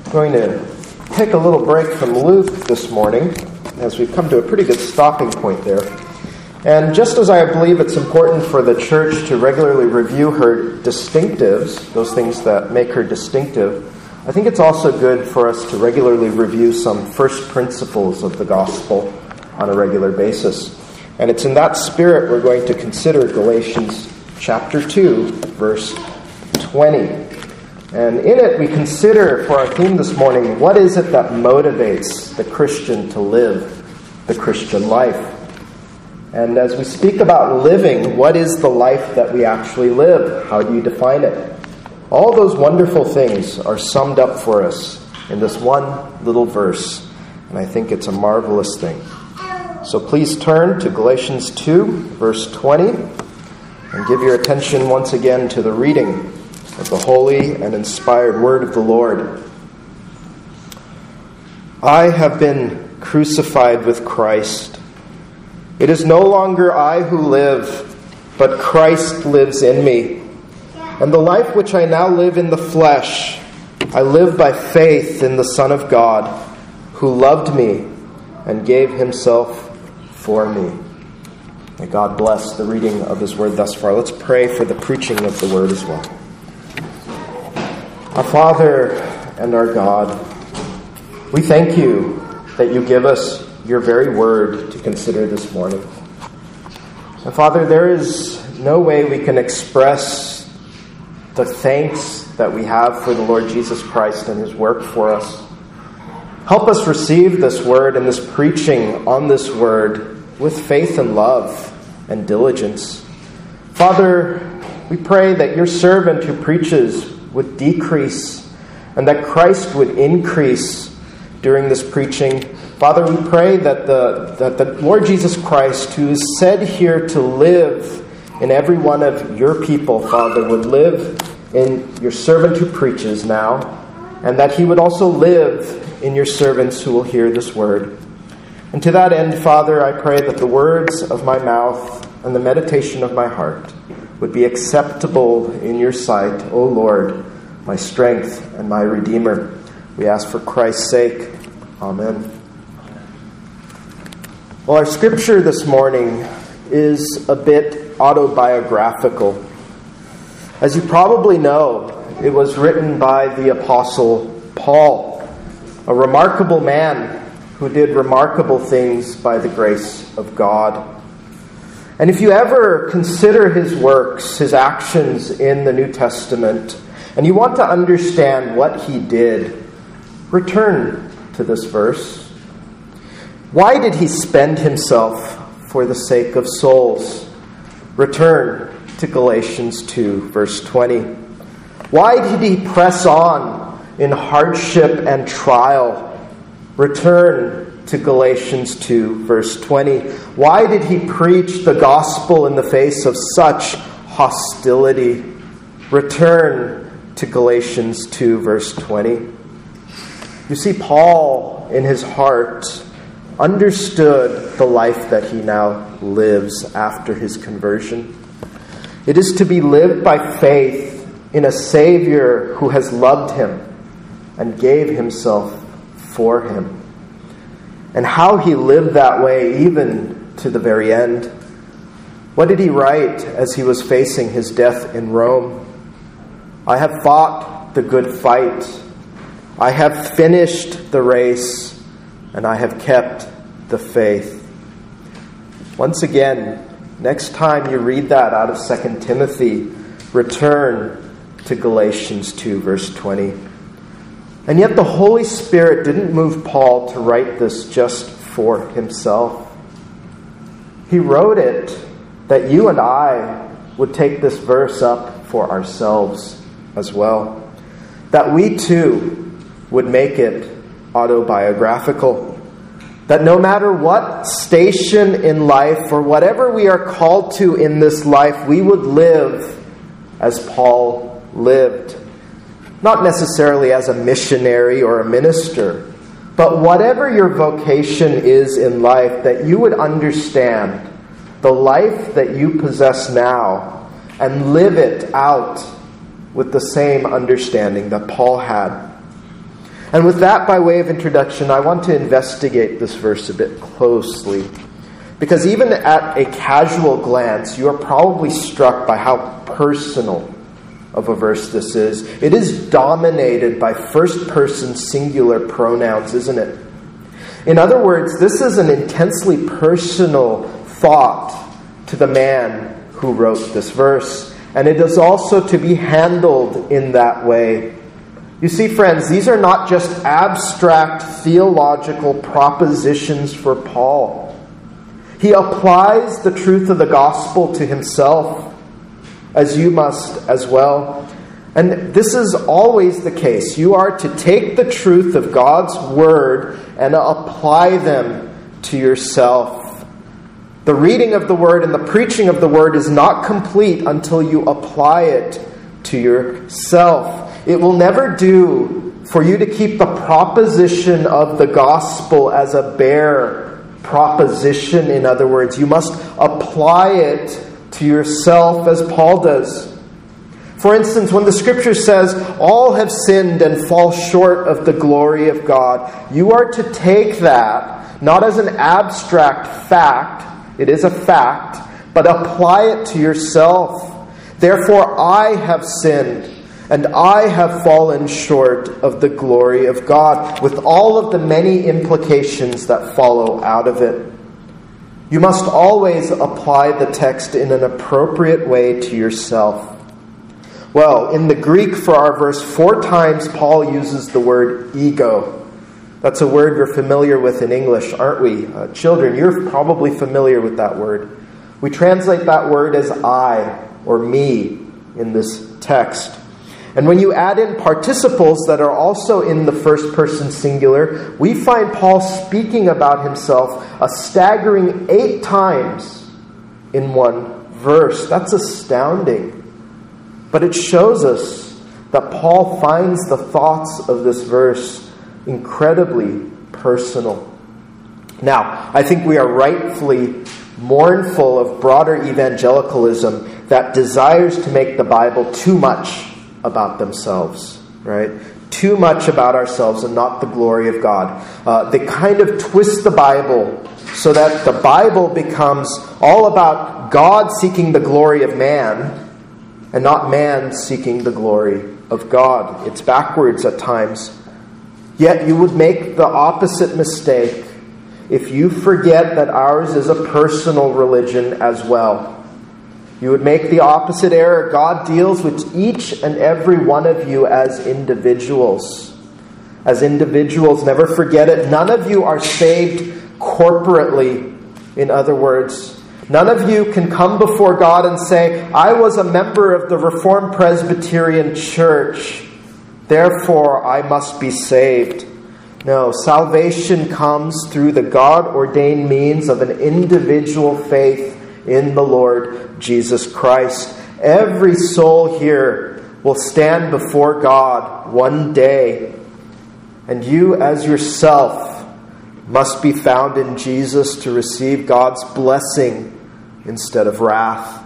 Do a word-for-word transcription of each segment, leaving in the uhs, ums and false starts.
going to take a little break from Luke this morning, as we've come to a pretty good stopping point there. And just as I believe it's important for the church to regularly review her distinctives, those things that make her distinctive, I think it's also good for us to regularly review some first principles of the gospel on a regular basis. And it's in that spirit we're going to consider Galatians chapter two, verse twenty. And in it we consider, for our theme this morning, what is it that motivates the Christian to live the Christian life? And as we speak about living, what is the life that we actually live? How do you define it? All those wonderful things are summed up for us in this one little verse. And I think it's a marvelous thing. So please turn to Galatians two, verse twenty, and give your attention once again to the reading of the holy and inspired word of the Lord. I have been crucified with Christ. It is no longer I who live, but Christ lives in me. And the life which I now live in the flesh, I live by faith in the Son of God, who loved me and gave himself for me. May God bless the reading of his word thus far. Let's pray for the preaching of the word as well. Our Father and our God, we thank you that you give us your very word to consider this morning. And Father, there is no way we can express the thanks that we have for the Lord Jesus Christ and his work for us. Help us receive this word and this preaching on this word with faith and love and diligence. Father, we pray that your servant who preaches would decrease and that Christ would increase during this preaching. Father, we pray that the, that the Lord Jesus Christ, who is said here to live in every one of your people, Father, would live in your servant who preaches now, and that he would also live in your servants who will hear this word. And to that end, Father, I pray that the words of my mouth and the meditation of my heart would be acceptable in your sight, O Lord, my strength and my Redeemer. We ask for Christ's sake. Amen. Well, our scripture this morning is a bit autobiographical. As you probably know, it was written by the Apostle Paul, a remarkable man who did remarkable things by the grace of God. And if you ever consider his works, his actions in the New Testament, and you want to understand what he did, return to this verse. Why did he spend himself for the sake of souls? Return to Galatians two, verse twenty. Why did he press on in hardship and trial? Return to Galatians two, verse twenty. Why did he preach the gospel in the face of such hostility? Return to Galatians two, verse twenty. You see, Paul, in his heart, understood the life that he now lives after his conversion. It is to be lived by faith in a Savior who has loved him and gave himself for him. And how he lived that way even to the very end. What did he write as he was facing his death in Rome? I have fought the good fight. I have finished the race, and I have kept the faith. Once again, next time you read that out of Second Timothy, return to Galatians two, verse twenty. And yet the Holy Spirit didn't move Paul to write this just for himself. He wrote it that you and I would take this verse up for ourselves as well. That we too would make it autobiographical. That no matter what station in life or whatever we are called to in this life, we would live as Paul lived. Not necessarily as a missionary or a minister, but whatever your vocation is in life, that you would understand the life that you possess now and live it out with the same understanding that Paul had. And with that by way of introduction, I want to investigate this verse a bit closely. Because even at a casual glance, you are probably struck by how personal of a verse this is. It is dominated by first-person singular pronouns, isn't it? In other words, this is an intensely personal thought to the man who wrote this verse. And it is also to be handled in that way. You see, friends, these are not just abstract theological propositions for Paul. He applies the truth of the gospel to himself, as you must as well. And this is always the case. You are to take the truth of God's word and apply them to yourself. The reading of the word and the preaching of the word is not complete until you apply it to yourself. It will never do for you to keep the proposition of the gospel as a bare proposition. In other words, you must apply it to yourself as Paul does. For instance, when the scripture says, all have sinned and fall short of the glory of God, you are to take that not as an abstract fact, it is a fact, but apply it to yourself. Therefore, I have sinned, and I have fallen short of the glory of God, with all of the many implications that follow out of it. You must always apply the text in an appropriate way to yourself. Well, in the Greek for our verse, four times Paul uses the word ego. That's a word we're familiar with in English, aren't we? Uh, children, you're probably familiar with that word. We translate that word as I or me in this text. And when you add in participles that are also in the first person singular, we find Paul speaking about himself a staggering eight times in one verse. That's astounding. But it shows us that Paul finds the thoughts of this verse incredibly personal. Now, I think we are rightfully mournful of broader evangelicalism that desires to make the Bible too much about themselves, right? Too much about ourselves and not the glory of God. Uh, they kind of twist the Bible so that the Bible becomes all about God seeking the glory of man and not man seeking the glory of God. It's backwards at times. Yet you would make the opposite mistake if you forget that ours is a personal religion as well. You would make the opposite error. God deals with each and every one of you as individuals. As individuals, never forget it. None of you are saved corporately. In other words, none of you can come before God and say, I was a member of the Reformed Presbyterian Church, therefore I must be saved. No, salvation comes through the God-ordained means of an individual faith in the Lord Jesus Christ. Every soul here will stand before God one day, and you as yourself must be found in Jesus to receive God's blessing instead of wrath.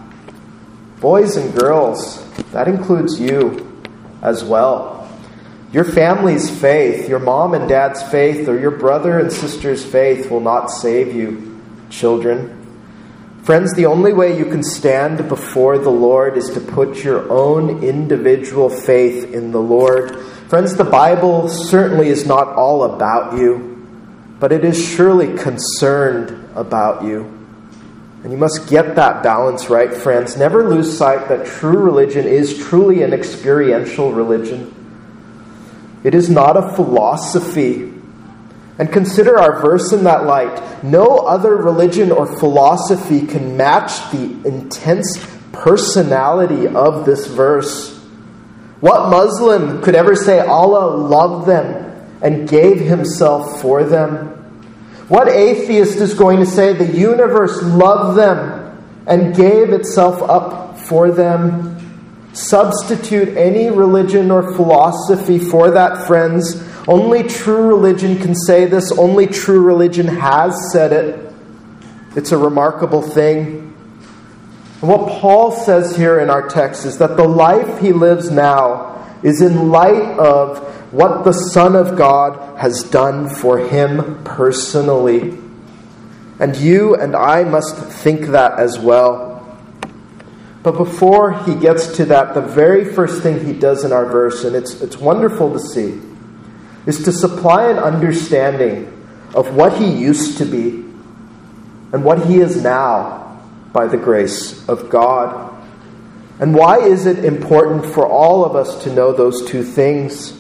Boys and girls, that includes you as well. Your family's faith, your mom and dad's faith, or your brother and sister's faith will not save you, children. Friends, the only way you can stand before the Lord is to put your own individual faith in the Lord. Friends, the Bible certainly is not all about you, but it is surely concerned about you. And you must get that balance right, friends. Never lose sight that true religion is truly an experiential religion. It is not a philosophy. And consider our verse in that light. No other religion or philosophy can match the intense personality of this verse. What Muslim could ever say Allah loved them and gave himself for them? What atheist is going to say the universe loved them and gave itself up for them? Substitute any religion or philosophy for that, friends. Only true religion can say this. Only true religion has said it. It's a remarkable thing. And what Paul says here in our text is that the life he lives now is in light of what the Son of God has done for him personally. And you and I must think that as well. But before he gets to that, the very first thing he does in our verse, and it's, it's wonderful to see, is to supply an understanding of what he used to be and what he is now by the grace of God. And why is it important for all of us to know those two things?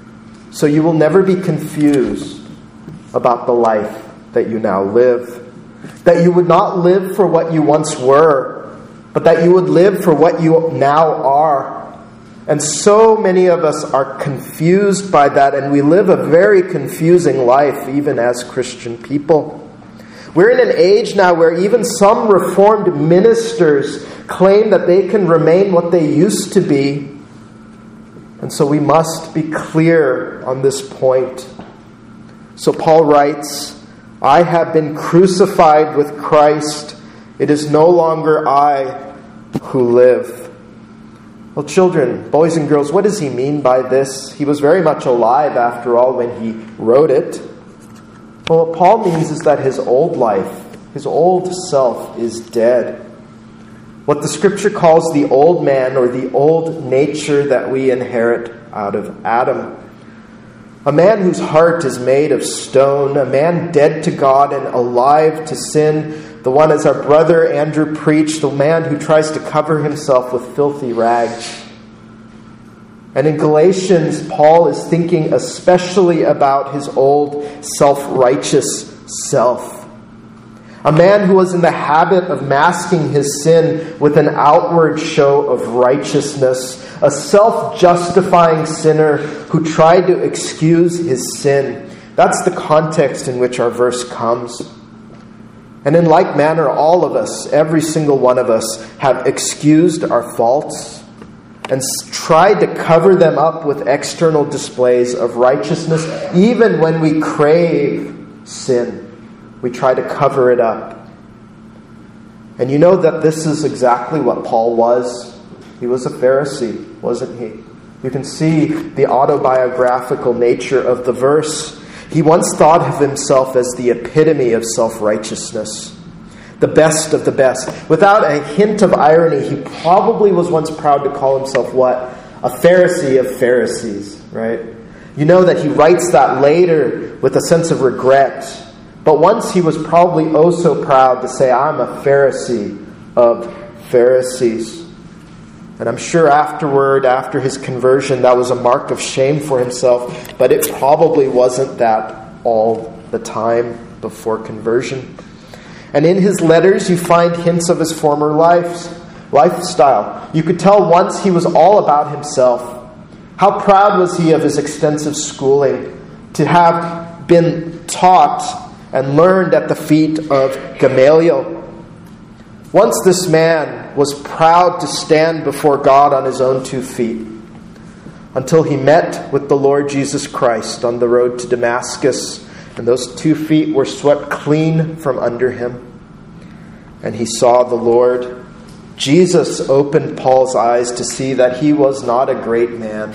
So you will never be confused about the life that you now live. That you would not live for what you once were, but that you would live for what you now are. And so many of us are confused by that, and we live a very confusing life, even as Christian people. We're in an age now where even some Reformed ministers claim that they can remain what they used to be. And so we must be clear on this point. So Paul writes, I have been crucified with Christ. It is no longer I who live. Well, children, boys and girls, what does he mean by this? He was very much alive, after all, when he wrote it. Well, what Paul means is that his old life, his old self, is dead. What the Scripture calls the old man, or the old nature that we inherit out of Adam. A man whose heart is made of stone, a man dead to God and alive to sin, the one, as our brother Andrew preached, the man who tries to cover himself with filthy rags. And in Galatians, Paul is thinking especially about his old self-righteous self. A man who was in the habit of masking his sin with an outward show of righteousness. A self-justifying sinner who tried to excuse his sin. That's the context in which our verse comes. And in like manner, all of us, every single one of us, have excused our faults and tried to cover them up with external displays of righteousness. Even when we crave sin, we try to cover it up. And you know that this is exactly what Paul was. He was a Pharisee, wasn't he? You can see the autobiographical nature of the verse. He once thought of himself as the epitome of self-righteousness, the best of the best. Without a hint of irony, he probably was once proud to call himself what? A Pharisee of Pharisees, right? You know that he writes that later with a sense of regret. But once he was probably oh so proud to say, I'm a Pharisee of Pharisees. And I'm sure afterward, after his conversion, that was a mark of shame for himself. But it probably wasn't that all the time before conversion. And in his letters, you find hints of his former life, lifestyle. You could tell once he was all about himself. How proud was he of his extensive schooling, to have been taught and learned at the feet of Gamaliel. Once this man was proud to stand before God on his own two feet, until he met with the Lord Jesus Christ on the road to Damascus, and those two feet were swept clean from under him, and he saw the Lord. Jesus opened Paul's eyes to see that he was not a great man.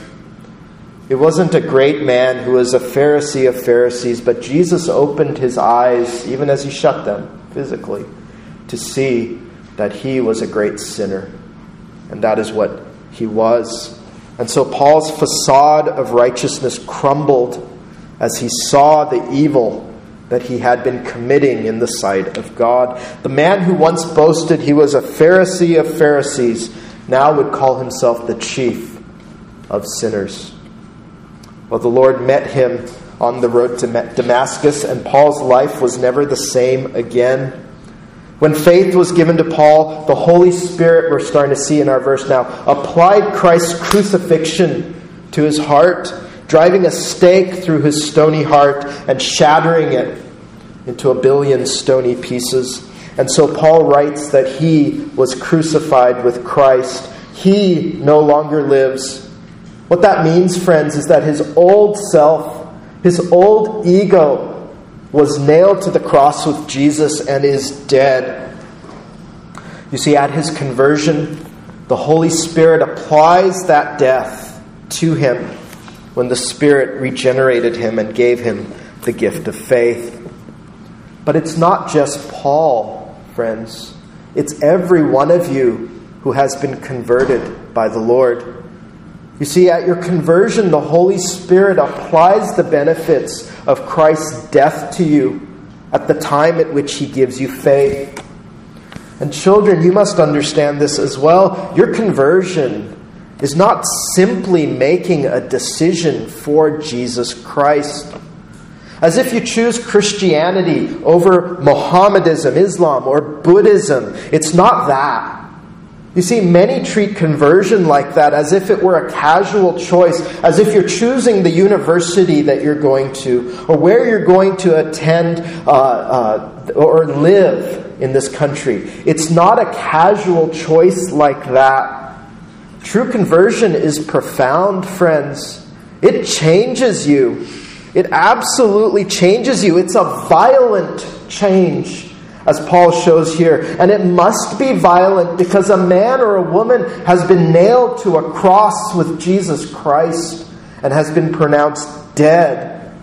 It wasn't a great man who was a Pharisee of Pharisees, but Jesus opened his eyes, even as he shut them physically, to see that he was a great sinner. And that is what he was. And so Paul's facade of righteousness crumbled as he saw the evil that he had been committing in the sight of God. The man who once boasted he was a Pharisee of Pharisees now would call himself the chief of sinners. Well, the Lord met him on the road to Damascus, and Paul's life was never the same again. When faith was given to Paul, the Holy Spirit, we're starting to see in our verse now, applied Christ's crucifixion to his heart, driving a stake through his stony heart and shattering it into a billion stony pieces. And so Paul writes that he was crucified with Christ. He no longer lives. What that means, friends, is that his old self, his old ego, was nailed to the cross with Jesus and is dead. You see, at his conversion, the Holy Spirit applies that death to him. when the Spirit regenerated him and gave him the gift of faith. But it's not just Paul, friends. It's every one of you who has been converted by the Lord. You see, at your conversion, the Holy Spirit applies the benefits of Christ's death to you at the time at which he gives you faith. And children, you must understand this as well. Your conversion is not simply making a decision for Jesus Christ. As if you choose Christianity over Mohammedanism, Islam, or Buddhism. It's not that. You see, many treat conversion like that, as if it were a casual choice, as if you're choosing the university that you're going to, or where you're going to attend uh, uh, or live in this country. It's not a casual choice like that. True conversion is profound, friends. It changes you. It absolutely changes you. It's a violent change, as Paul shows here. And it must be violent because a man or a woman has been nailed to a cross with Jesus Christ and has been pronounced dead.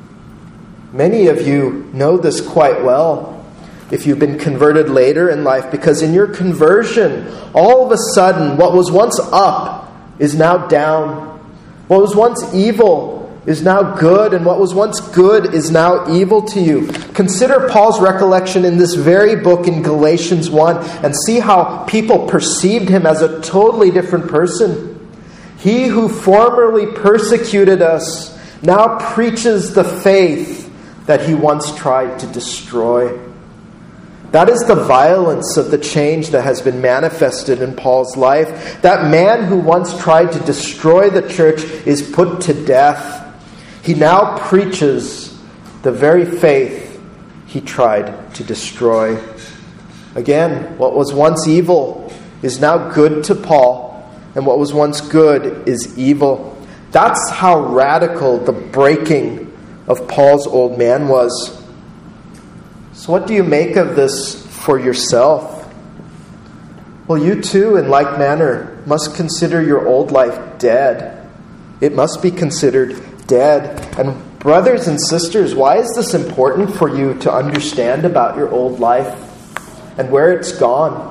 Many of you know this quite well if you've been converted later in life, because in your conversion, all of a sudden, what was once up is now down. What was once evil is now good, and what was once good is now evil to you. Consider Paul's recollection in this very book in Galatians one and see how people perceived him as a totally different person. He who formerly persecuted us now preaches the faith that he once tried to destroy. That is the violence of the change that has been manifested in Paul's life. That man who once tried to destroy the church is put to death. He now preaches the very faith he tried to destroy. Again, what was once evil is now good to Paul, and what was once good is evil. That's how radical the breaking of Paul's old man was. So what do you make of this for yourself? Well, you too, in like manner, must consider your old life dead. It must be considered dead. And brothers and sisters, why is this important for you to understand about your old life and where it's gone?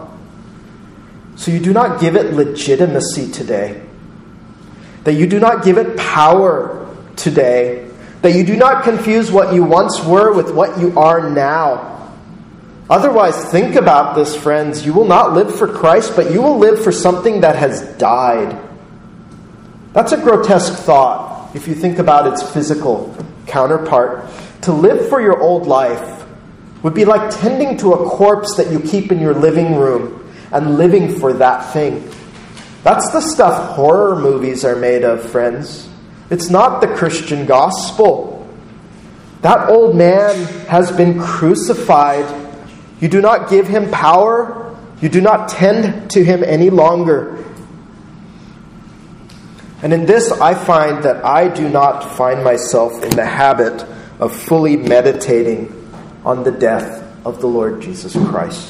So you do not give it legitimacy today. That you do not give it power today. That you do not confuse what you once were with what you are now. Otherwise, think about this, friends. You will not live for Christ, but you will live for something that has died. That's a grotesque thought, if you think about its physical counterpart. To live for your old life would be like tending to a corpse that you keep in your living room and living for that thing. That's the stuff horror movies are made of, friends. It's not the Christian gospel. That old man has been crucified. You do not give him power. You do not tend to him any longer. And in this, I find that I do not find myself in the habit of fully meditating on the death of the Lord Jesus Christ.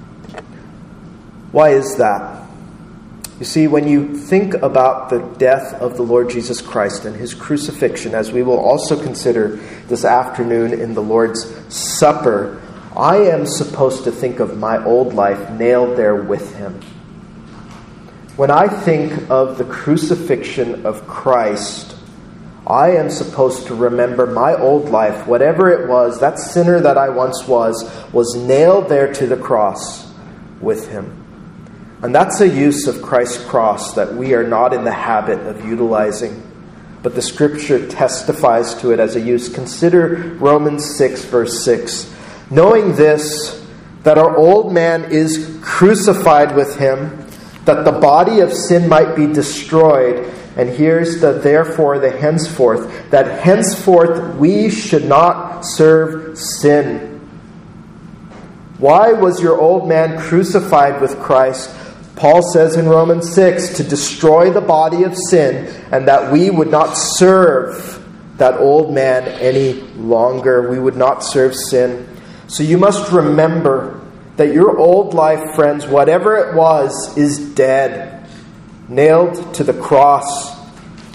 Why is that? You see, when you think about the death of the Lord Jesus Christ and his crucifixion, as we will also consider this afternoon in the Lord's Supper, I am supposed to think of my old life nailed there with him. When I think of the crucifixion of Christ, I am supposed to remember my old life, whatever it was, that sinner that I once was, was nailed there to the cross with him. And that's a use of Christ's cross that we are not in the habit of utilizing. But the Scripture testifies to it as a use. Consider Romans six, verse six. Knowing this, that our old man is crucified with him, that the body of sin might be destroyed. And here's the therefore, the henceforth, that henceforth we should not serve sin. Why was your old man crucified with Christ? Paul says in Romans six, to destroy the body of sin, and that we would not serve that old man any longer. We would not serve sin. So you must remember that your old life, friends, whatever it was, is dead, nailed to the cross.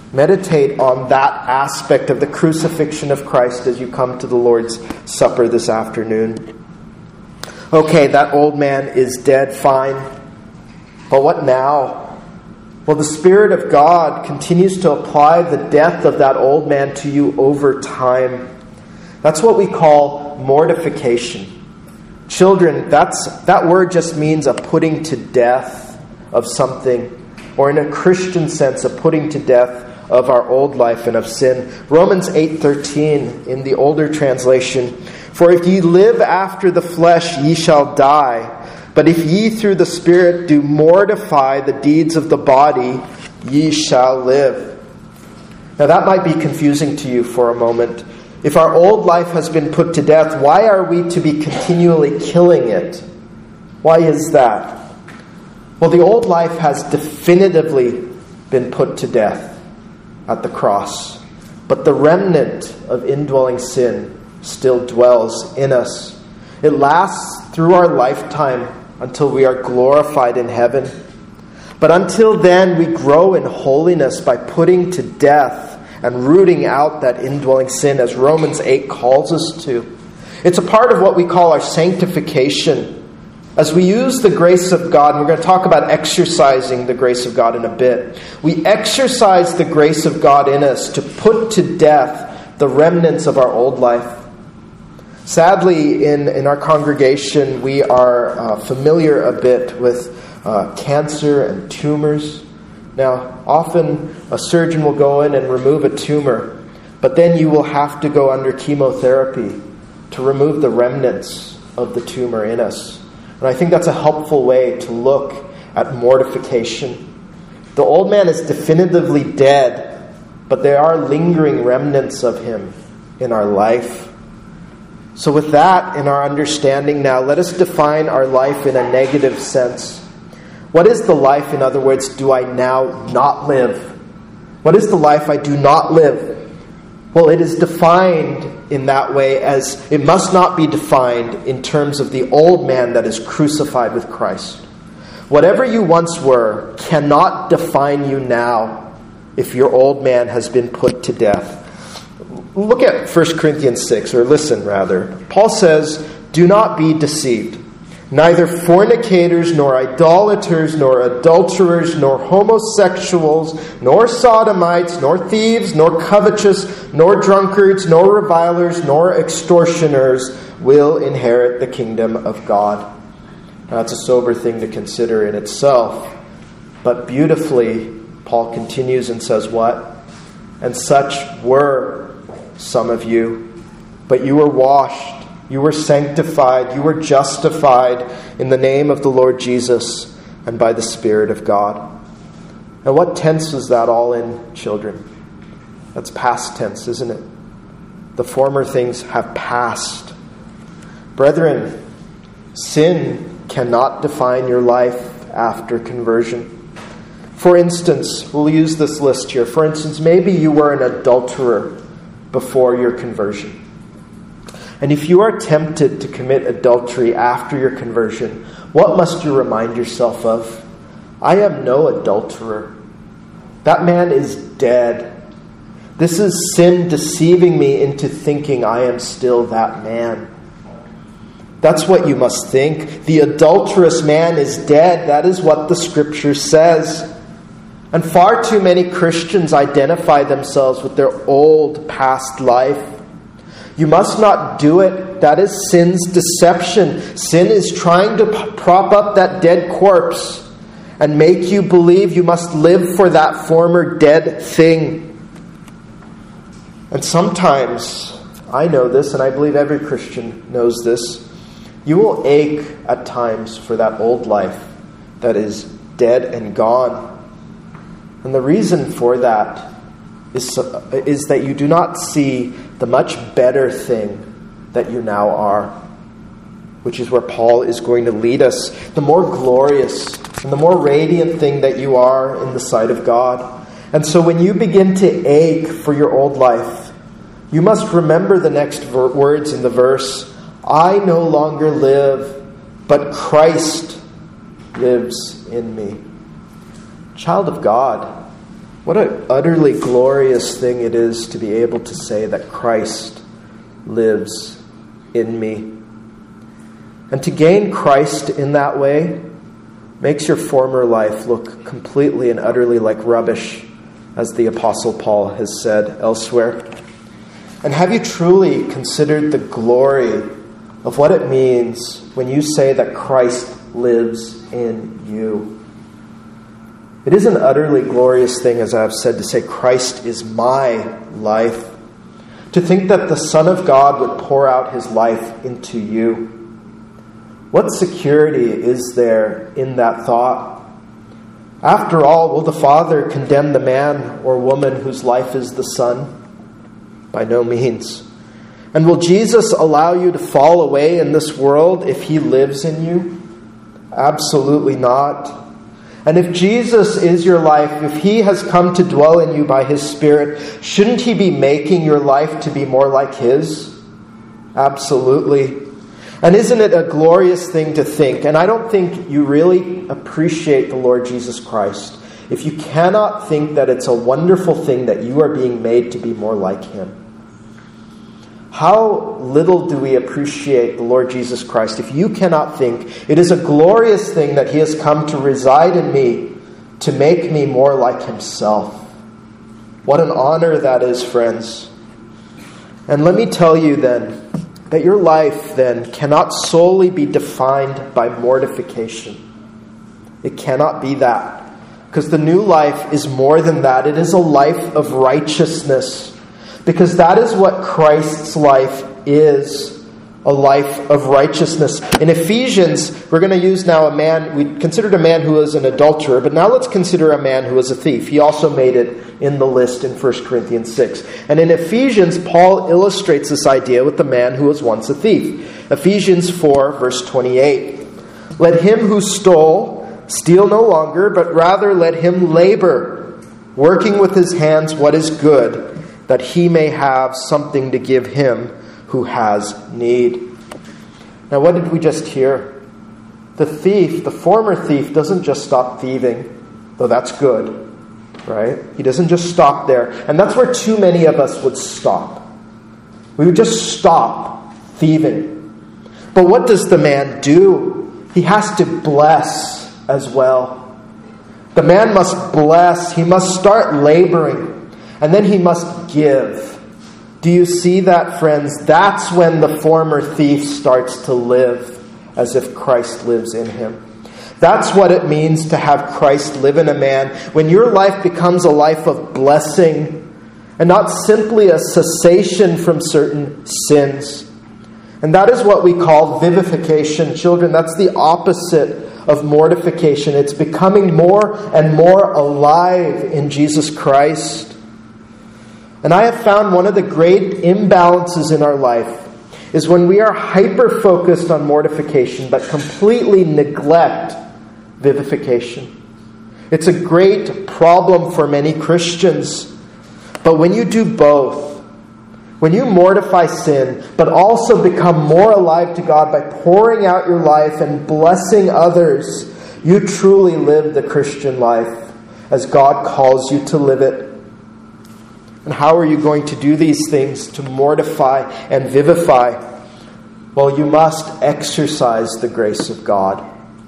Meditate on that aspect of the crucifixion of Christ as you come to the Lord's Supper this afternoon. Okay, that old man is dead, fine. But what now? Well, the Spirit of God continues to apply the death of that old man to you over time. That's what we call mortification. Children, that's that word just means a putting to death of something, or in a Christian sense, a putting to death of our old life and of sin. Romans eight thirteen in the older translation, "For if ye live after the flesh, ye shall die. But if ye through the Spirit do mortify the deeds of the body, ye shall live." Now that might be confusing to you for a moment. If our old life has been put to death, why are we to be continually killing it? Why is that? Well, the old life has definitively been put to death at the cross. But the remnant of indwelling sin still dwells in us. It lasts through our lifetime until we are glorified in heaven. But until then, we grow in holiness by putting to death and rooting out that indwelling sin, as Romans eight calls us to. It's a part of what we call our sanctification. As we use the grace of God, and we're going to talk about exercising the grace of God in a bit, we exercise the grace of God in us to put to death the remnants of our old life. Sadly, in, in our congregation, we are uh, familiar a bit with uh, cancer and tumors. Now, often a surgeon will go in and remove a tumor, but then you will have to go under chemotherapy to remove the remnants of the tumor in us. And I think that's a helpful way to look at mortification. The old man is definitively dead, but there are lingering remnants of him in our life. So with that in our understanding now, let us define our life in a negative sense. What is the life, in other words, do I now not live? What is the life I do not live? Well, it is defined in that way as it must not be defined in terms of the old man that is crucified with Christ. Whatever you once were cannot define you now if your old man has been put to death. Look at First Corinthians six, or listen rather. Paul says, "Do not be deceived. Neither fornicators, nor idolaters, nor adulterers, nor homosexuals, nor sodomites, nor thieves, nor covetous, nor drunkards, nor revilers, nor extortioners will inherit the kingdom of God." Now, that's a sober thing to consider in itself. But beautifully, Paul continues and says what? "And such were some of you, but you were washed, you were sanctified, you were justified in the name of the Lord Jesus and by the Spirit of God." Now, what tense is that all in, children? That's past tense, isn't it? The former things have passed. Brethren, sin cannot define your life after conversion. For instance, we'll use this list here. For instance, maybe you were an adulterer before your conversion. And if you are tempted to commit adultery after your conversion, what must you remind yourself of? I am no adulterer. That man is dead. This is sin deceiving me into thinking I am still that man. That's what you must think. The adulterous man is dead. That is what the Scripture says. And far too many Christians identify themselves with their old past life. You must not do it. That is sin's deception. Sin is trying to p- prop up that dead corpse and make you believe you must live for that former dead thing. And sometimes, I know this, and I believe every Christian knows this, you will ache at times for that old life that is dead and gone. And the reason for that is, is that you do not see the much better thing that you now are, which is where Paul is going to lead us. The more glorious and the more radiant thing that you are in the sight of God. And so when you begin to ache for your old life, you must remember the next ver- words in the verse. "I no longer live, but Christ lives in me." Child of God, What an utterly glorious thing it is to be able to say that Christ lives in me. And to gain Christ in that way makes your former life look completely and utterly like rubbish, as the Apostle Paul has said elsewhere. And have you truly considered the glory of what it means when you say that Christ lives in you? It is an utterly glorious thing, as I have said, to say Christ is my life. To think that the Son of God would pour out his life into you. What security is there in that thought? After all, will the Father condemn the man or woman whose life is the Son? By no means. And will Jesus allow you to fall away in this world if he lives in you? Absolutely not. And if Jesus is your life, if he has come to dwell in you by his Spirit, shouldn't he be making your life to be more like his? Absolutely. And isn't it a glorious thing to think? And I don't think you really appreciate the Lord Jesus Christ if you cannot think that it's a wonderful thing that you are being made to be more like him. How little do we appreciate the Lord Jesus Christ if you cannot think it is a glorious thing that he has come to reside in me to make me more like himself. What an honor that is, friends. And let me tell you then that your life then cannot solely be defined by mortification. It cannot be that. Because the new life is more than that. It is a life of righteousness. Because that is what Christ's life is, a life of righteousness. In Ephesians, we're going to use now a man, we considered a man who was an adulterer, but now let's consider a man who was a thief. He also made it in the list in First Corinthians six. And in Ephesians, Paul illustrates this idea with the man who was once a thief. Ephesians four, verse twenty-eight. Let him who stole steal no longer, but rather let him labor, working with his hands what is good, that he may have something to give him who has need. Now, what did we just hear? The thief, the former thief, doesn't just stop thieving, though that's good, right? He doesn't just stop there. And that's where too many of us would stop. We would just stop thieving. But what does the man do? He has to bless as well. The man must bless. He must start laboring. And then he must give. Do you see that, friends? That's when the former thief starts to live as if Christ lives in him. That's what it means to have Christ live in a man. When your life becomes a life of blessing and not simply a cessation from certain sins. And that is what we call vivification. Children, that's the opposite of mortification. It's becoming more and more alive in Jesus Christ. And I have found one of the great imbalances in our life is when we are hyper-focused on mortification but completely neglect vivification. It's a great problem for many Christians. But when you do both, when you mortify sin but also become more alive to God by pouring out your life and blessing others, you truly live the Christian life as God calls you to live it. And how are you going to do these things to mortify and vivify? Well, you must exercise the grace of God.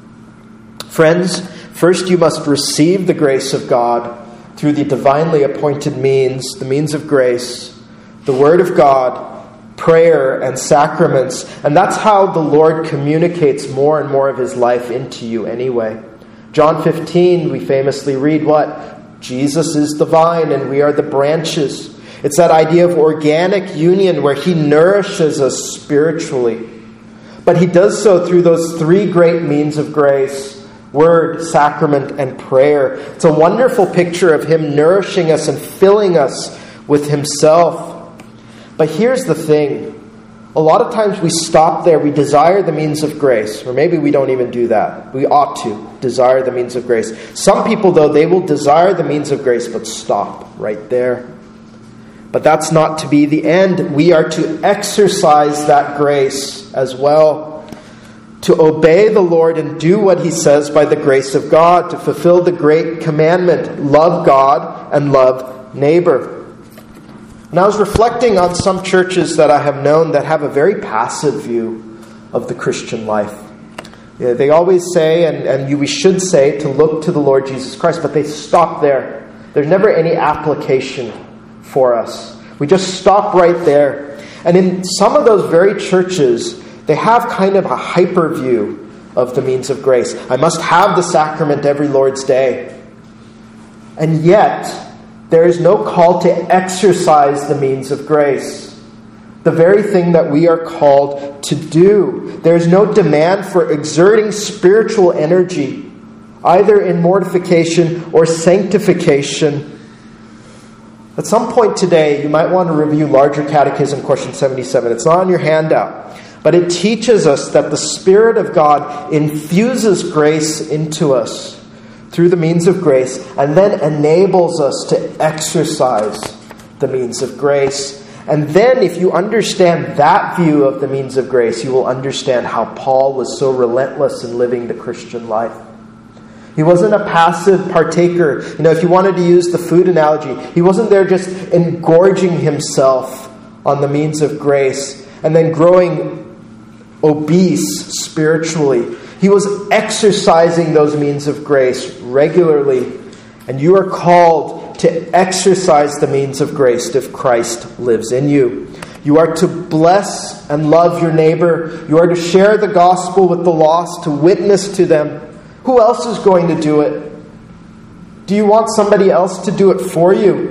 Friends, first you must receive the grace of God through the divinely appointed means, the means of grace, the Word of God, prayer, and sacraments. And that's how the Lord communicates more and more of his life into you anyway. John fifteen, we famously read what? Jesus is the vine and we are the branches. It's that idea of organic union where he nourishes us spiritually. But he does so through those three great means of grace: word, sacrament, and prayer. It's a wonderful picture of him nourishing us and filling us with himself. But here's the thing. A lot of times we stop there. We desire the means of grace. Or maybe we don't even do that. We ought to desire the means of grace. Some people, though, they will desire the means of grace, but stop right there. But that's not to be the end. We are to exercise that grace as well. to obey the Lord and do what He says by the grace of God, to fulfill the great commandment, love God and love neighbor. And I was reflecting on some churches that I have known that have a very passive view of the Christian life. Yeah, they always say, and, and you, we should say, to look to the Lord Jesus Christ, but they stop there. There's never any application for us. We just stop right there. And in some of those very churches, they have kind of a hyper view of the means of grace. I must have the sacrament every Lord's Day. And yet, there is no call to exercise the means of grace. The very thing that we are called to do. There is no demand for exerting spiritual energy, either in mortification or sanctification. At some point today, you might want to review Larger Catechism, question seventy-seven. It's not on your handout. But it teaches us that the Spirit of God infuses grace into us through the means of grace and then enables us to exercise the means of grace. And then if you understand that view of the means of grace, you will understand how Paul was so relentless in living the Christian life. He wasn't a passive partaker. You know, if you wanted to use the food analogy, he wasn't there just engorging himself on the means of grace and then growing obese spiritually. He was exercising those means of grace regularly. And you are called to exercise the means of grace if Christ lives in you. You are to bless and love your neighbor. You are to share the gospel with the lost, to witness to them. Who else is going to do it? Do you want somebody else to do it for you?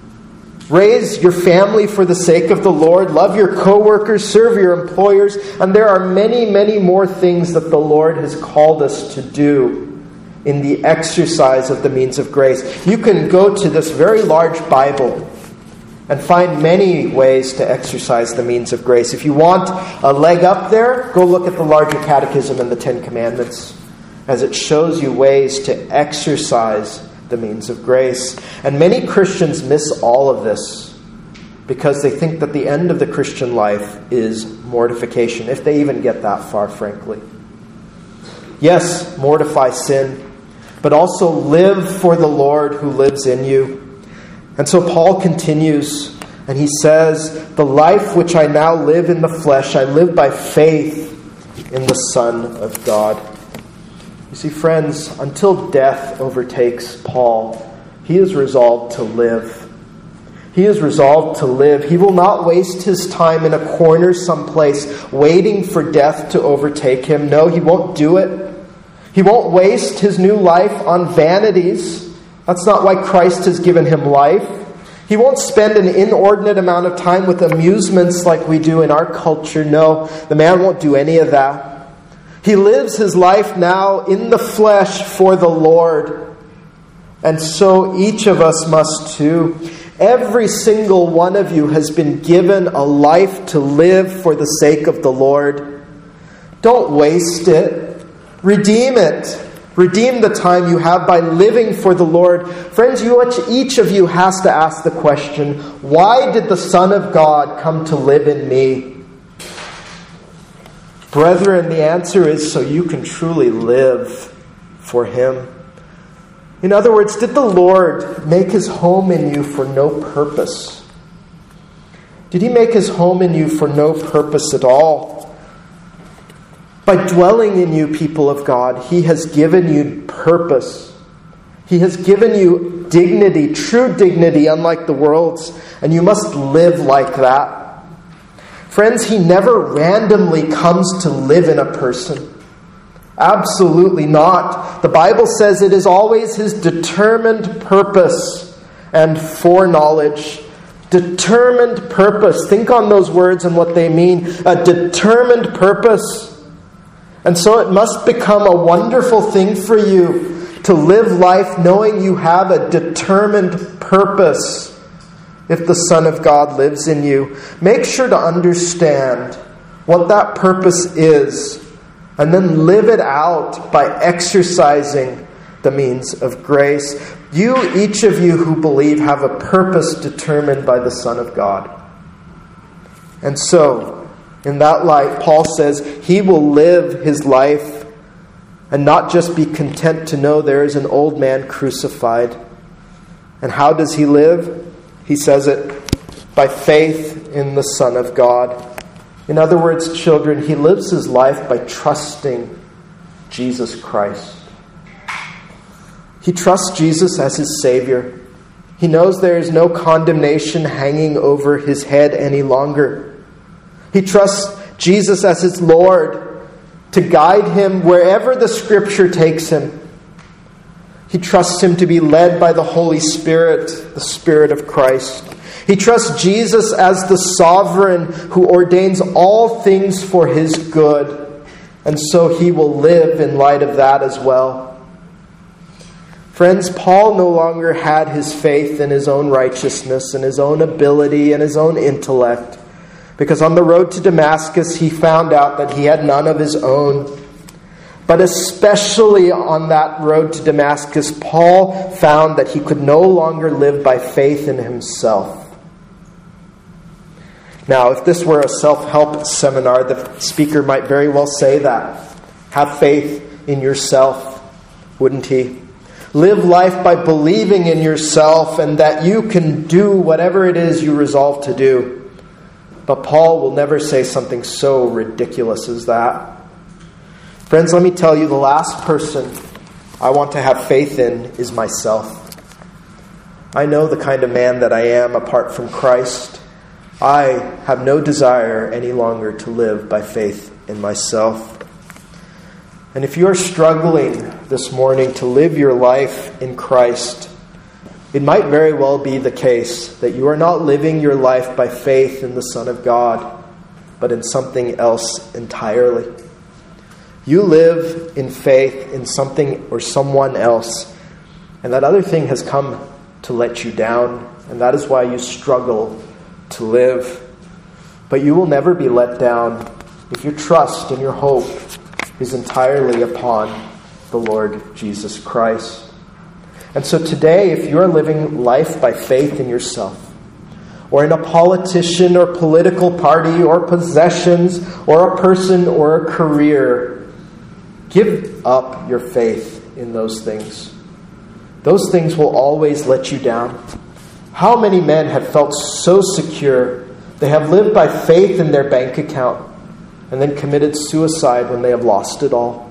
Raise your family for the sake of the Lord. Love your co-workers. Serve your employers. And there are many, many more things that the Lord has called us to do in the exercise of the means of grace. You can go to this very large Bible and find many ways to exercise the means of grace. If you want a leg up there, go look at the Larger Catechism and the Ten Commandments, as it shows you ways to exercise the means of grace. And many Christians miss all of this because they think that the end of the Christian life is mortification, if they even get that far, frankly. Yes, mortify sin, but also live for the Lord who lives in you. And so Paul continues, and he says, "The life which I now live in the flesh, I live by faith in the Son of God." You see, friends, until death overtakes Paul, he is resolved to live. He is resolved to live. He will not waste his time in a corner someplace waiting for death to overtake him. No, he won't do it. He won't waste his new life on vanities. That's not why Christ has given him life. He won't spend an inordinate amount of time with amusements like we do in our culture. No, the man won't do any of that. He lives his life now in the flesh for the Lord. And so each of us must too. Every single one of you has been given a life to live for the sake of the Lord. Don't waste it. Redeem it. Redeem the time you have by living for the Lord. Friends, you, each of you has to ask the question, why did the Son of God come to live in me? Brethren, the answer is so you can truly live for Him. In other words, did the Lord make His home in you for no purpose? Did He make His home in you for no purpose at all? By dwelling in you, people of God, He has given you purpose. He has given you dignity, true dignity, unlike the world's, and you must live like that. Friends, He never randomly comes to live in a person. Absolutely not. The Bible says it is always His determined purpose and foreknowledge. Determined purpose. Think on those words and what they mean. A determined purpose. And so it must become a wonderful thing for you to live life knowing you have a determined purpose. If the Son of God lives in you, make sure to understand what that purpose is and then live it out by exercising the means of grace. You, each of you who believe, have a purpose determined by the Son of God. And so, In that life, Paul says he will live his life and not just be content to know there is an old man crucified. And how does he live? He says it by faith in the Son of God. In other words, children, he lives his life by trusting Jesus Christ. He trusts Jesus as his Savior. He knows there is no condemnation hanging over his head any longer. He trusts Jesus as his Lord to guide him wherever the Scripture takes him. He trusts him to be led by the Holy Spirit, the Spirit of Christ. He trusts Jesus as the sovereign who ordains all things for his good. And so he will live in light of that as well. Friends, Paul no longer had his faith in his own righteousness and his own ability and his own intellect. Because on the road to Damascus, he found out that he had none of his own. But especially on that road to Damascus, Paul found that he could no longer live by faith in himself. Now, if this were a self-help seminar, the speaker might very well say that. Have faith in yourself, wouldn't he? Live life by believing in yourself and that you can do whatever it is you resolve to do. But Paul will never say something so ridiculous as that. Friends, let me tell you, the last person I want to have faith in is myself. I know the kind of man that I am apart from Christ. I have no desire any longer to live by faith in myself. And if you're struggling this morning to live your life in Christ, it might very well be the case that you are not living your life by faith in the Son of God, but in something else entirely. You live in faith in something or someone else, and that other thing has come to let you down, and that is why you struggle to live. But you will never be let down if your trust and your hope is entirely upon the Lord Jesus Christ. And so today, if you're living life by faith in yourself, or in a politician or political party or possessions or a person or a career, give up your faith in those things. Those things will always let you down. How many men have felt so secure they have lived by faith in their bank account and then committed suicide when they have lost it all?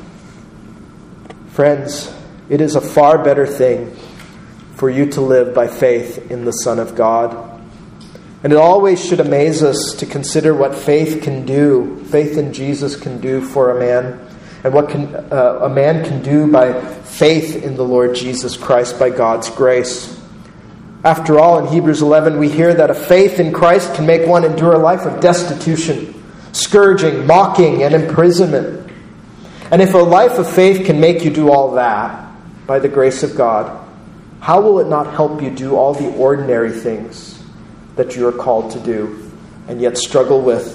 Friends, it is a far better thing for you to live by faith in the Son of God. And it always should amaze us to consider what faith can do, faith in Jesus can do for a man, and what can, uh, a man can do by faith in the Lord Jesus Christ by God's grace. After all, in Hebrews eleven, we hear that a faith in Christ can make one endure a life of destitution, scourging, mocking, and imprisonment. And if a life of faith can make you do all that, by the grace of God, how will it not help you do all the ordinary things that you are called to do and yet struggle with?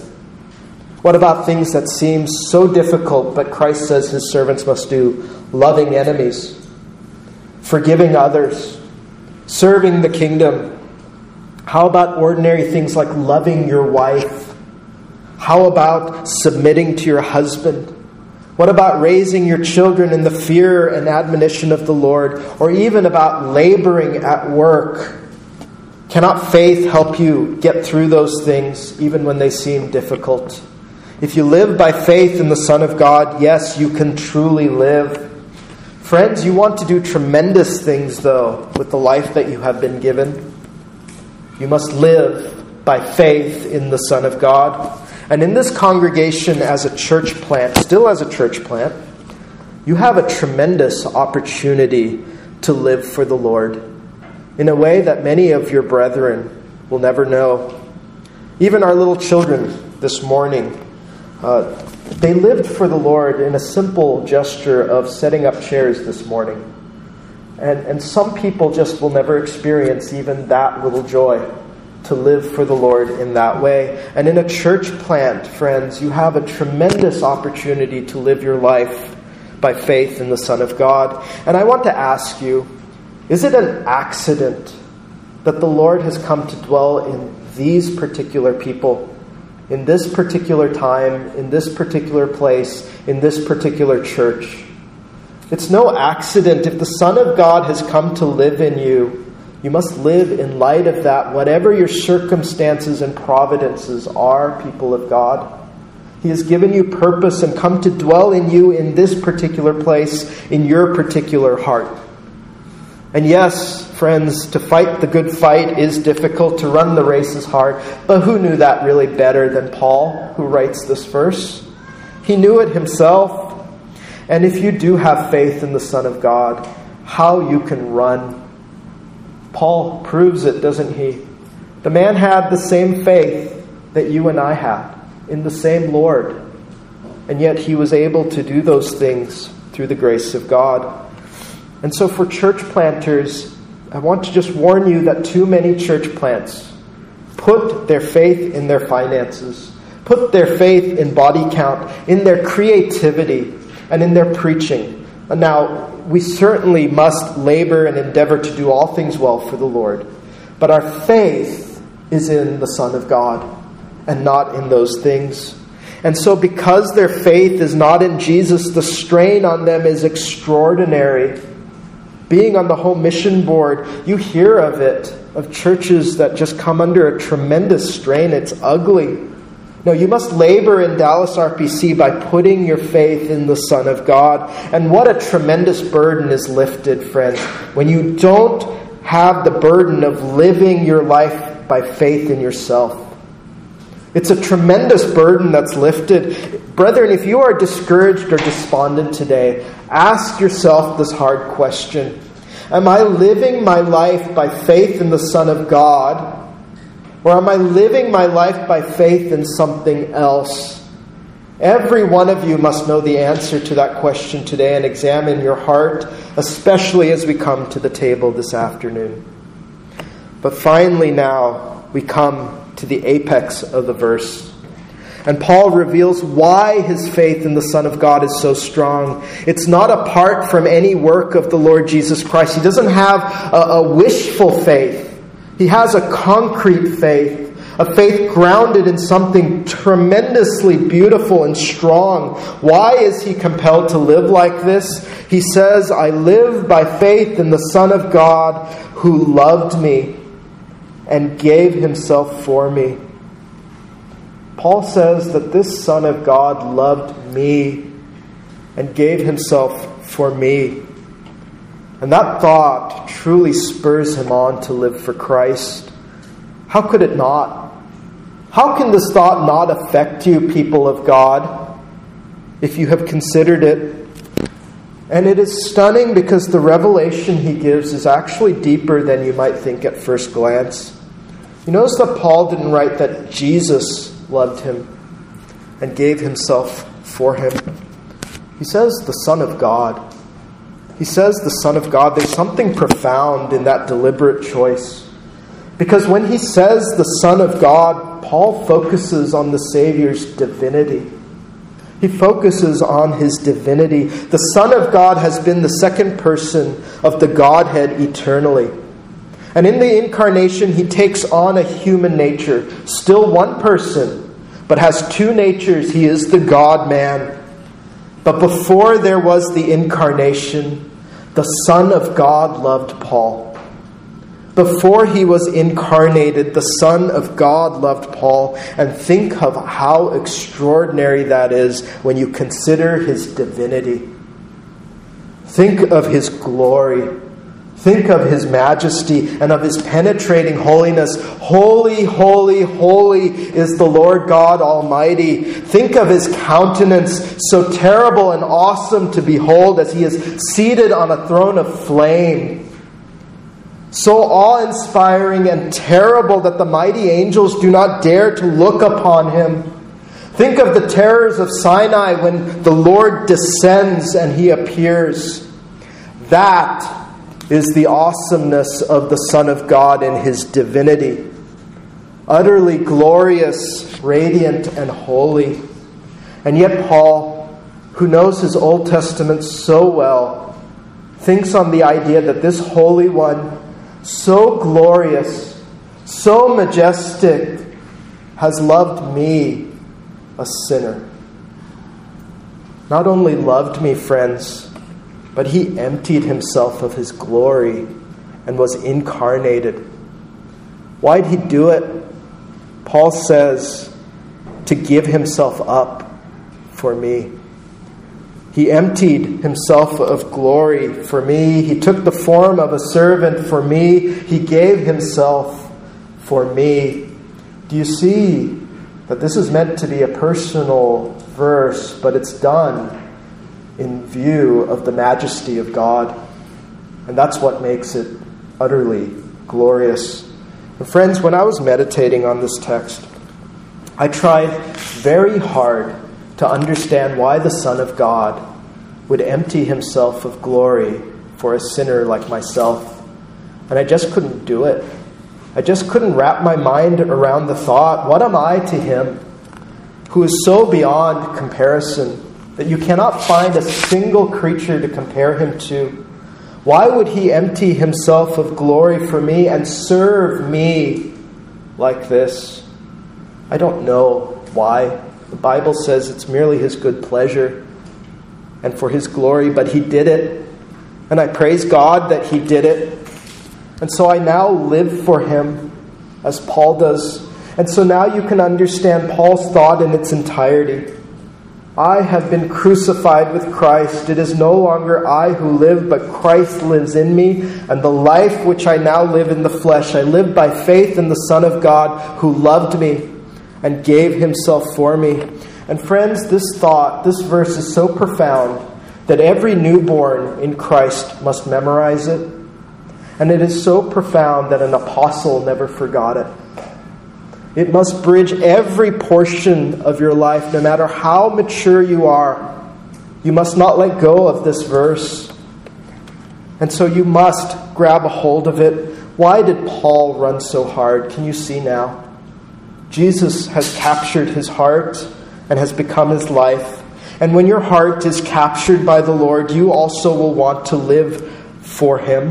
What about things that seem so difficult, but Christ says his servants must do? Loving enemies, forgiving others, serving the kingdom. How about ordinary things like loving your wife? How about submitting to your husband? What about raising your children in the fear and admonition of the Lord? Or even about laboring at work? Cannot faith help you get through those things even when they seem difficult? If you live by faith in the Son of God, yes, you can truly live. Friends, you want to do tremendous things, though, with the life that you have been given. You must live by faith in the Son of God. And in this congregation as a church plant, still as a church plant, you have a tremendous opportunity to live for the Lord in a way that many of your brethren will never know. Even our little children this morning, uh, they lived for the Lord in a simple gesture of setting up chairs this morning. And, and some people just will never experience even that little joy, to live for the Lord in that way. And in a church plant, friends, you have a tremendous opportunity to live your life by faith in the Son of God. And I want to ask you, is it an accident that the Lord has come to dwell in these particular people? in this particular time, in this particular place, in this particular church. It's no accident. If the Son of God has come to live in you, you must live in light of that, whatever your circumstances and providences are, people of God. He has given you purpose and come to dwell in you in this particular place, in your particular heart. And yes, friends, to fight the good fight is difficult, to run the race is hard. But who knew that really better than Paul, who writes this verse? He knew it himself. And if you do have faith in the Son of God, how you can run. Paul proves it, doesn't he? The man had the same faith that you and I had in the same Lord. And yet he was able to do those things through the grace of God. And so for church planters, I want to just warn you that too many church plants put their faith in their finances, put their faith in body count, in their creativity, and in their preaching. And now, we certainly must labor and endeavor to do all things well for the Lord. But our faith is in the Son of God and not in those things. And so because their faith is not in Jesus, the strain on them is extraordinary. Being on the home mission board, you hear of it, of churches that just come under a tremendous strain. It's ugly. No, you must labor in Dallas R P C by putting your faith in the Son of God. And what a tremendous burden is lifted, friends, when you don't have the burden of living your life by faith in yourself. It's a tremendous burden that's lifted. Brethren, if you are discouraged or despondent today, ask yourself this hard question. Am I living my life by faith in the Son of God? Or am I living my life by faith in something else? Every one of you must know the answer to that question today and examine your heart, especially as we come to the table this afternoon. But finally now, we come to the apex of the verse. And Paul reveals why his faith in the Son of God is so strong. It's not apart from any work of the Lord Jesus Christ. He doesn't have a, a wishful faith. He has a concrete faith, a faith grounded in something tremendously beautiful and strong. Why is he compelled to live like this? He says, I live by faith in the Son of God who loved me and gave himself for me. Paul says that this Son of God loved me and gave himself for me. And that thought truly spurs him on to live for Christ. How could it not? How can this thought not affect you, people of God, if you have considered it? And it is stunning because the revelation he gives is actually deeper than you might think at first glance. You notice that Paul didn't write that Jesus loved him and gave himself for him. He says the Son of God. He says the Son of God. There's something profound in that deliberate choice. Because when he says the Son of God, Paul focuses on the Savior's divinity. He focuses on his divinity. The Son of God has been the second person of the Godhead eternally. And in the incarnation, he takes on a human nature. Still one person, but has two natures. He is the God-man. But before there was the incarnation, the Son of God loved Paul. Before he was incarnated, the Son of God loved Paul. And think of how extraordinary that is when you consider his divinity. Think of his glory. Think of his majesty and of his penetrating holiness. Holy, holy, holy is the Lord God Almighty. Think of his countenance, so terrible and awesome to behold as he is seated on a throne of flame. So awe-inspiring and terrible that the mighty angels do not dare to look upon him. Think of the terrors of Sinai when the Lord descends and he appears. That is the awesomeness of the Son of God in his divinity. Utterly glorious, radiant, and holy. And yet Paul, who knows his Old Testament so well, thinks on the idea that this Holy One, so glorious, so majestic, has loved me, a sinner. Not only loved me, friends, but he emptied himself of his glory and was incarnated. Why'd he do it? Paul says, to give himself up for me. He emptied himself of glory for me. He took the form of a servant for me. He gave himself for me. Do you see that this is meant to be a personal verse, but it's done in view of the majesty of God. And that's what makes it utterly glorious. And friends, when I was meditating on this text, I tried very hard to understand why the Son of God would empty himself of glory for a sinner like myself. And I just couldn't do it. I just couldn't wrap my mind around the thought, what am I to him who is so beyond comparison that you cannot find a single creature to compare him to? Why would he empty himself of glory for me and serve me like this? I don't know why. The Bible says it's merely his good pleasure and for his glory, but he did it. And I praise God that he did it. And so I now live for him as Paul does. And so now you can understand Paul's thought in its entirety. I have been crucified with Christ. It is no longer I who live, but Christ lives in me. And the life which I now live in the flesh, I live by faith in the Son of God who loved me and gave himself for me. And friends, this thought, this verse is so profound that every newborn in Christ must memorize it. And it is so profound that an apostle never forgot it. It must bridge every portion of your life, no matter how mature you are. You must not let go of this verse. And so you must grab a hold of it. Why did Paul run so hard? Can you see now? Jesus has captured his heart and has become his life. And when your heart is captured by the Lord, you also will want to live for him.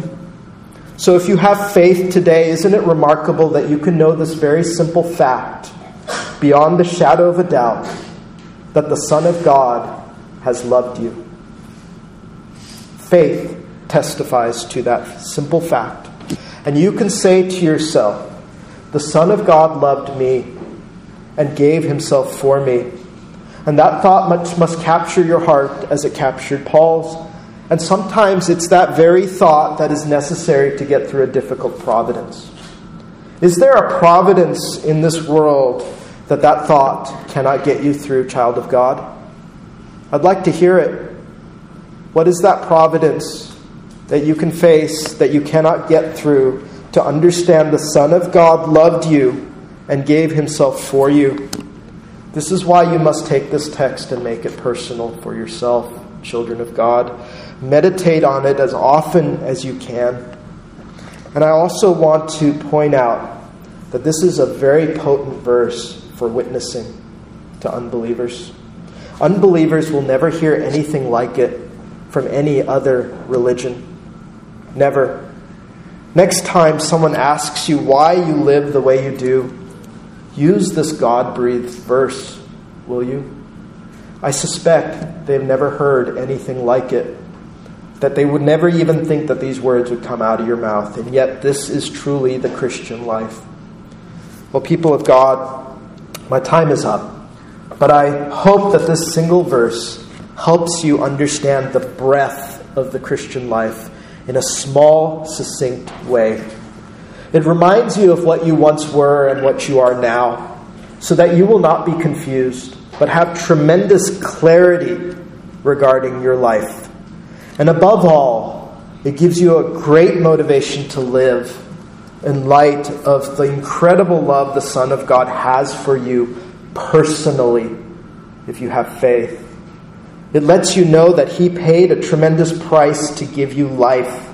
So if you have faith today, isn't it remarkable that you can know this very simple fact, beyond the shadow of a doubt, that the Son of God has loved you? Faith testifies to that simple fact. And you can say to yourself, the Son of God loved me and gave himself for me. And that thought must, must capture your heart as it captured Paul's. And sometimes it's that very thought that is necessary to get through a difficult providence. Is there a providence in this world that that thought cannot get you through, child of God? I'd like to hear it. What is that providence that you can face, that you cannot get through, to understand the Son of God loved you and gave himself for you? This is why you must take this text and make it personal for yourself, children of God. Meditate on it as often as you can. And I also want to point out that this is a very potent verse for witnessing to unbelievers. Unbelievers will never hear anything like it from any other religion. Never. Next time someone asks you why you live the way you do, use this God-breathed verse, will you? I suspect they've never heard anything like it, that they would never even think that these words would come out of your mouth. And yet this is truly the Christian life. Well, people of God, my time is up. But I hope that this single verse helps you understand the breadth of the Christian life in a small, succinct way. It reminds you of what you once were and what you are now, so that you will not be confused, but have tremendous clarity regarding your life. And above all, it gives you a great motivation to live in light of the incredible love the Son of God has for you personally, if you have faith. It lets you know that he paid a tremendous price to give you life,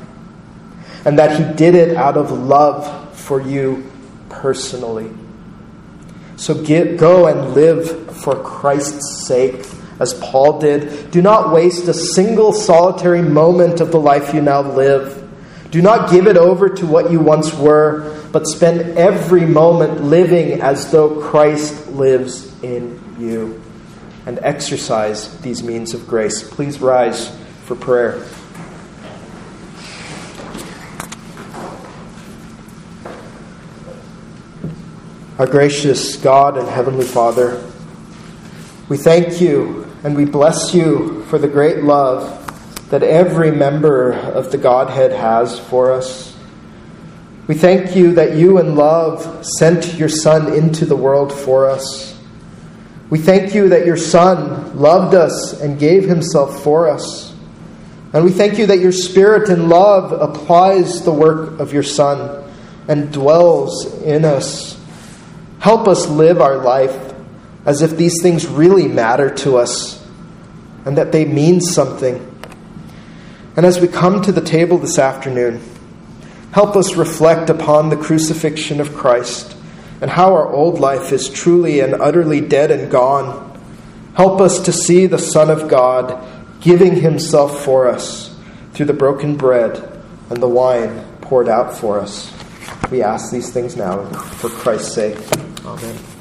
and that he did it out of love for you personally. So get, go and live for Christ's sake, as Paul did. Do not waste a single solitary moment of the life you now live. Do not give it over to what you once were, but spend every moment living as though Christ lives in you, and exercise these means of grace. Please rise for prayer. Our gracious God and Heavenly Father, we thank you and we bless you for the great love that every member of the Godhead has for us. We thank you that you in love sent your Son into the world for us. We thank you that your Son loved us and gave himself for us. And we thank you that your Spirit in love applies the work of your Son and dwells in us. Help us live our life as if these things really matter to us and that they mean something. And as we come to the table this afternoon, help us reflect upon the crucifixion of Christ and how our old life is truly and utterly dead and gone. Help us to see the Son of God giving himself for us through the broken bread and the wine poured out for us. We ask these things now for Christ's sake. Amen.